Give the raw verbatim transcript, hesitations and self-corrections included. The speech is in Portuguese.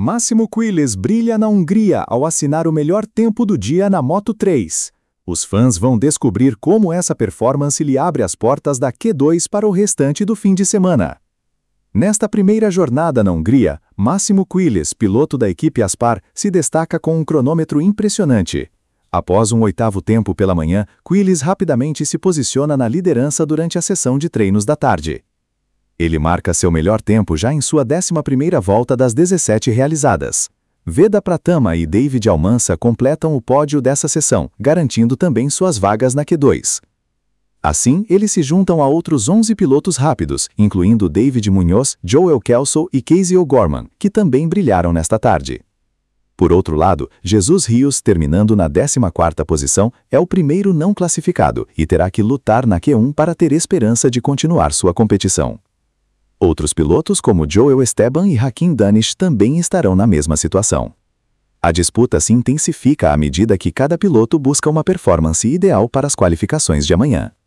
Máximo Quiles brilha na Hungria ao assinar o melhor tempo do dia na Moto três. Os fãs vão descobrir como essa performance lhe abre as portas da Q dois para o restante do fim de semana. Nesta primeira jornada na Hungria, Máximo Quiles, piloto da equipe Aspar, se destaca com um cronômetro impressionante. Após um oitavo tempo pela manhã, Quiles rapidamente se posiciona na liderança durante a sessão de treinos da tarde. Ele marca seu melhor tempo já em sua décima primeira volta das dezessete realizadas. Veda Pratama e David Almansa completam o pódio dessa sessão, garantindo também suas vagas na Q dois. Assim, eles se juntam a outros onze pilotos rápidos, incluindo David Munoz, Joel Kelso e Casey O'Gorman, que também brilharam nesta tarde. Por outro lado, Jesus Rios, terminando na décima quarta posição, é o primeiro não classificado e terá que lutar na Q um para ter esperança de continuar sua competição. Outros pilotos, como Joel Esteban e Hakim Danish, também estarão na mesma situação. A disputa se intensifica à medida que cada piloto busca uma performance ideal para as qualificações de amanhã.